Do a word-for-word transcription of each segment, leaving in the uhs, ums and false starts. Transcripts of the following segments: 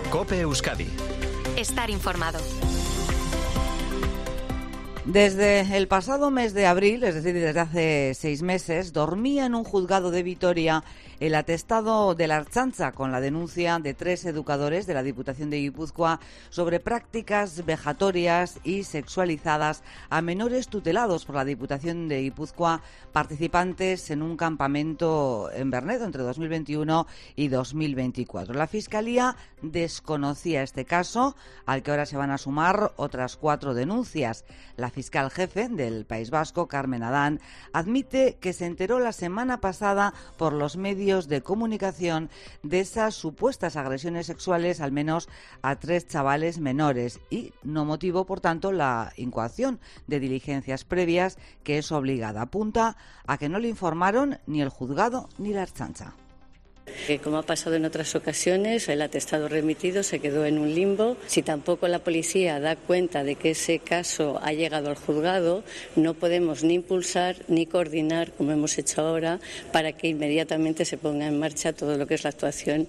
COPE Euskadi. Estar informado. Desde el pasado mes de abril, es decir, desde hace seis meses, dormía en un juzgado de Vitoria el atestado de la Ertzaintza con la denuncia de tres educadores de la Diputación de Guipúzcoa sobre prácticas vejatorias y sexualizadas a menores tutelados por la Diputación de Guipúzcoa, participantes en un campamento en Bernedo entre dos mil veintiuno y dos mil veinticuatro. La Fiscalía desconocía este caso, al que ahora se van a sumar otras cuatro denuncias. La fiscal jefe del País Vasco, Carmen Adán, admite que se enteró la semana pasada por los medios de comunicación de esas supuestas agresiones sexuales al menos a tres chavales menores y no motivó, por tanto, la incoación de diligencias previas, que es obligada. Apunta a que no le informaron ni el juzgado ni la Ertzaintza. Como ha pasado en otras ocasiones, el atestado remitido se quedó en un limbo. Si tampoco la policía da cuenta de que ese caso ha llegado al juzgado, no podemos ni impulsar ni coordinar, como hemos hecho ahora, para que inmediatamente se ponga en marcha todo lo que es la actuación.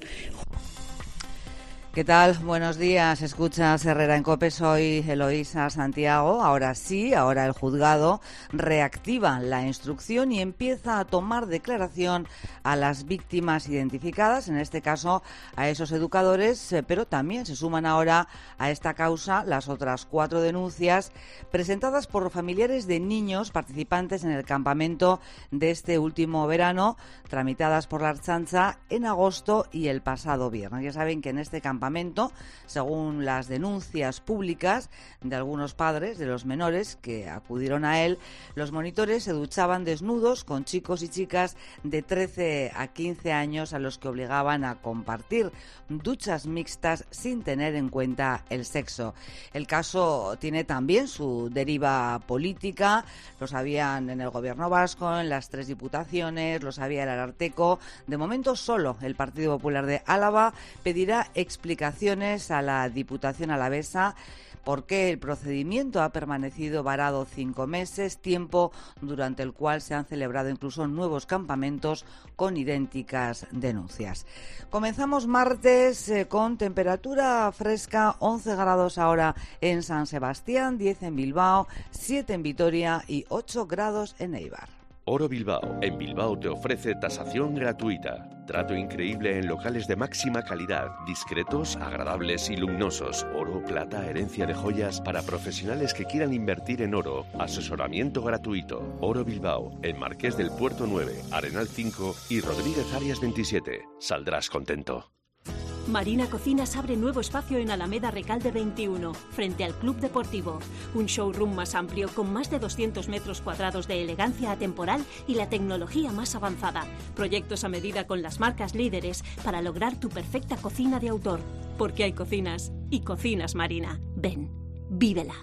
¿Qué tal? Buenos días. Escuchas Herrera en COPE. Soy Eloísa Santiago. Ahora sí, ahora el juzgado reactiva la instrucción y empieza a tomar declaración a las víctimas identificadas, en este caso a esos educadores, pero también se suman ahora a esta causa las otras cuatro denuncias presentadas por familiares de niños participantes en el campamento de este último verano, tramitadas por la Ertzaintza en agosto y el pasado viernes. Ya saben que en este campamento Campamento, según las denuncias públicas de algunos padres de los menores que acudieron a él, los monitores se duchaban desnudos con chicos y chicas de trece a quince años a los que obligaban a compartir duchas mixtas sin tener en cuenta el sexo. El caso tiene también su deriva política, lo sabían en el gobierno vasco, en las tres diputaciones, lo sabía el Ararteko. De momento solo el Partido Popular de Álava pedirá explicaciones explicaciones a la Diputación alavesa por qué el procedimiento ha permanecido varado cinco meses, tiempo durante el cual se han celebrado incluso nuevos campamentos con idénticas denuncias. Comenzamos martes eh, con temperatura fresca, once grados ahora en San Sebastián, diez en Bilbao, siete en Vitoria y ocho grados en Eibar. Oro Bilbao. En Bilbao te ofrece tasación gratuita. Trato increíble en locales de máxima calidad, discretos, agradables y luminosos. Oro, plata, herencia de joyas para profesionales que quieran invertir en oro. Asesoramiento gratuito. Oro Bilbao, en Marqués del Puerto nueve, Arenal cinco y Rodríguez Arias veintisiete. Saldrás contento. Marina Cocinas abre nuevo espacio en Alameda Recalde veintiuno, frente al Club Deportivo. Un showroom más amplio con más de doscientos metros cuadrados de elegancia atemporal y la tecnología más avanzada. Proyectos a medida con las marcas líderes para lograr tu perfecta cocina de autor. Porque hay cocinas y cocinas Marina. Ven, vívela.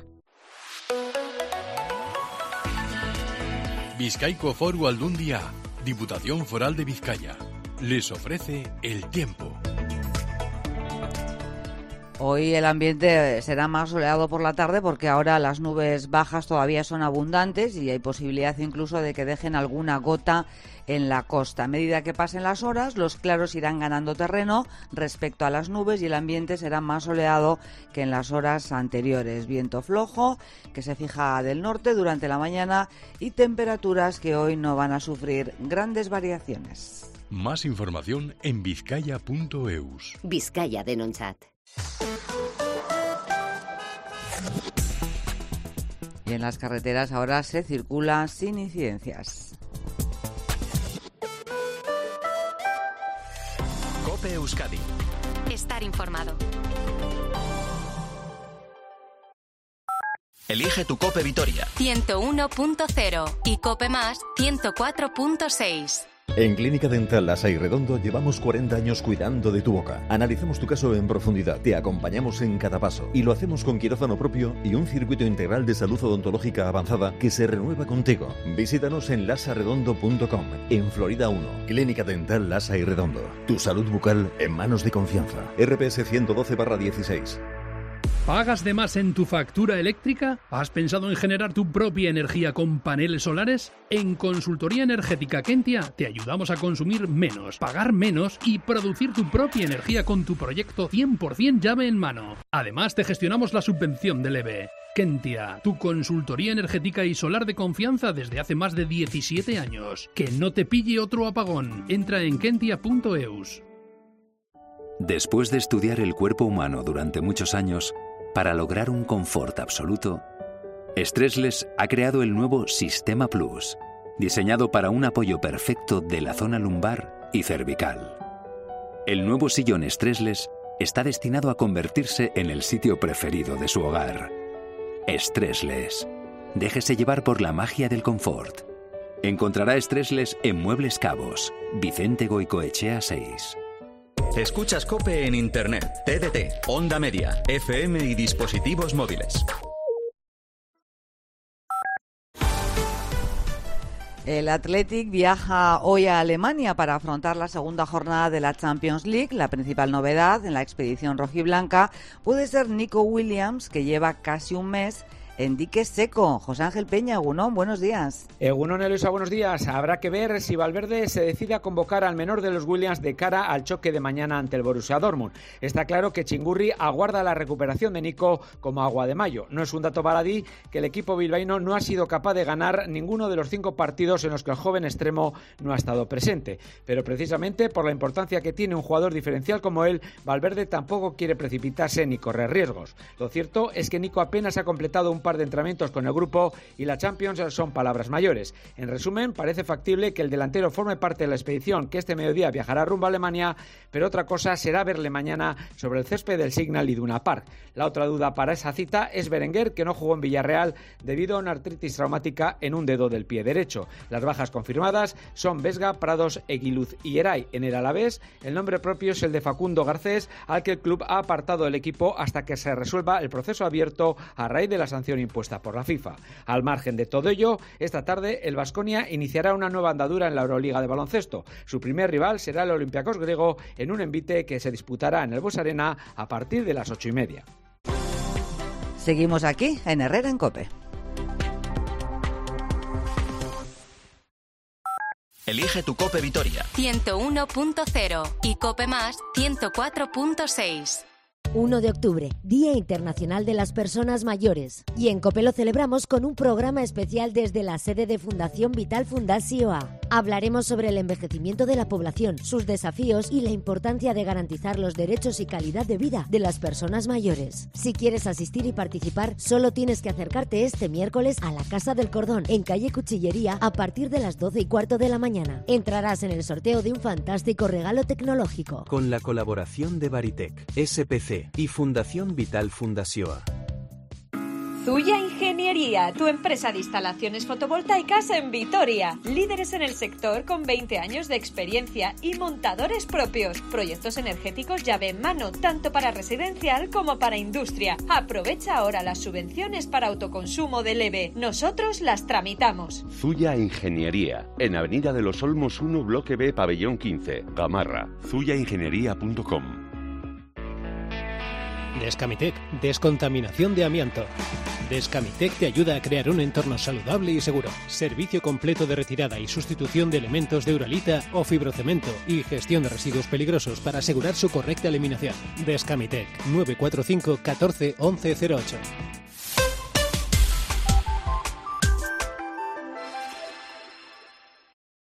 Bizkaiko Foru Aldundia, Diputación Foral de Vizcaya, les ofrece el tiempo. Hoy el ambiente será más soleado por la tarde porque ahora las nubes bajas todavía son abundantes y hay posibilidad incluso de que dejen alguna gota en la costa. A medida que pasen las horas, los claros irán ganando terreno respecto a las nubes y el ambiente será más soleado que en las horas anteriores. Viento flojo que se fija del norte durante la mañana y temperaturas que hoy no van a sufrir grandes variaciones. Más información en vizcaya punto eus. Vizcaya Denontzat. Y en las carreteras ahora se circula sin incidencias. COPE Euskadi. Estar informado. Elige tu COPE Vitoria. ciento uno punto cero y COPE Más ciento cuatro punto seis. En Clínica Dental La Sayrredondo llevamos cuarenta años cuidando de tu boca. Analizamos tu caso en profundidad, te acompañamos en cada paso y lo hacemos con quirófano propio y un circuito integral de salud odontológica avanzada que se renueva contigo. Visítanos en lasa redondo punto com, en Florida uno. Clínica Dental La Sayrredondo. Tu salud bucal en manos de confianza. R P S ciento doce barra dieciséis. ¿Pagas de más en tu factura eléctrica? ¿Has pensado en generar tu propia energía con paneles solares? En Consultoría Energética Kentia te ayudamos a consumir menos, pagar menos y producir tu propia energía con tu proyecto cien por ciento llave en mano. Además, te gestionamos la subvención del E B E. Kentia, tu consultoría energética y solar de confianza desde hace más de diecisiete años. Que no te pille otro apagón. Entra en kentia punto eus. Después de estudiar el cuerpo humano durante muchos años, para lograr un confort absoluto, Stressless ha creado el nuevo Sistema Plus, diseñado para un apoyo perfecto de la zona lumbar y cervical. El nuevo sillón Stressless está destinado a convertirse en el sitio preferido de su hogar. Stressless. Déjese llevar por la magia del confort. Encontrará Stressless en Muebles Cabos, Vicente Goicoechea seis. Escuchas COPE en Internet, T D T, Onda Media, F M y dispositivos móviles. El Athletic viaja hoy a Alemania para afrontar la segunda jornada de la Champions League. La principal novedad en la expedición rojiblanca puede ser Nico Williams, que lleva casi un mes en dique seco. José Ángel Peña, Egunon, buenos días. Egunon, Eloisa, buenos días. Habrá que ver si Valverde se decide a convocar al menor de los Williams de cara al choque de mañana ante el Borussia Dortmund. Está claro que Chingurri aguarda la recuperación de Nico como agua de mayo. No es un dato baladí que el equipo bilbaíno no ha sido capaz de ganar ninguno de los cinco partidos en los que el joven extremo no ha estado presente. Pero precisamente por la importancia que tiene un jugador diferencial como él, Valverde tampoco quiere precipitarse ni correr riesgos. Lo cierto es que Nico apenas ha completado un par de entrenamientos con el grupo y la Champions son palabras mayores. En resumen, parece factible que el delantero forme parte de la expedición que este mediodía viajará rumbo a Alemania, pero otra cosa será verle mañana sobre el césped del Signal Iduna Park. La otra duda para esa cita es Berenguer, que no jugó en Villarreal debido a una artritis traumática en un dedo del pie derecho. Las bajas confirmadas son Vesga, Prados, Eguiluz y Eray. En el Alavés, el nombre propio es el de Facundo Garcés, al que el club ha apartado del equipo hasta que se resuelva el proceso abierto a raíz de la sanción impuesta por la FIFA. Al margen de todo ello, esta tarde el Baskonia iniciará una nueva andadura en la Euroliga de baloncesto. Su primer rival será el Olympiacos griego en un envite que se disputará en el Bues Arena a partir de las ocho y media. Seguimos aquí en Herrera en COPE. Elige tu COPE Vitoria. ciento uno punto cero y COPE Más ciento cuatro punto seis. uno de octubre, Día Internacional de las Personas Mayores. Y en COPE lo celebramos con un programa especial desde la sede de Fundación Vital Fundació. Hablaremos sobre el envejecimiento de la población, sus desafíos y la importancia de garantizar los derechos y calidad de vida de las personas mayores. Si quieres asistir y participar, solo tienes que acercarte este miércoles a la Casa del Cordón, en calle Cuchillería, a partir de las doce y cuarto de la mañana. Entrarás en el sorteo de un fantástico regalo tecnológico. Con la colaboración de Baritec, S P C y Fundación Vital Fundació. Zuya Ingeniería, tu empresa de instalaciones fotovoltaicas en Vitoria. Líderes en el sector con veinte años de experiencia y montadores propios. Proyectos energéticos llave en mano, tanto para residencial como para industria. Aprovecha ahora las subvenciones para autoconsumo del E B E. Nosotros las tramitamos. Zuya Ingeniería, en Avenida de los Olmos uno, Bloque B, Pabellón quince, Gamarra. zuya ingeniería punto com. Descamitec, descontaminación de amianto. Descamitec te ayuda a crear un entorno saludable y seguro. Servicio completo de retirada y sustitución de elementos de uralita o fibrocemento y gestión de residuos peligrosos para asegurar su correcta eliminación. Descamitec, nueve cuatro cinco, catorce, once cero ocho.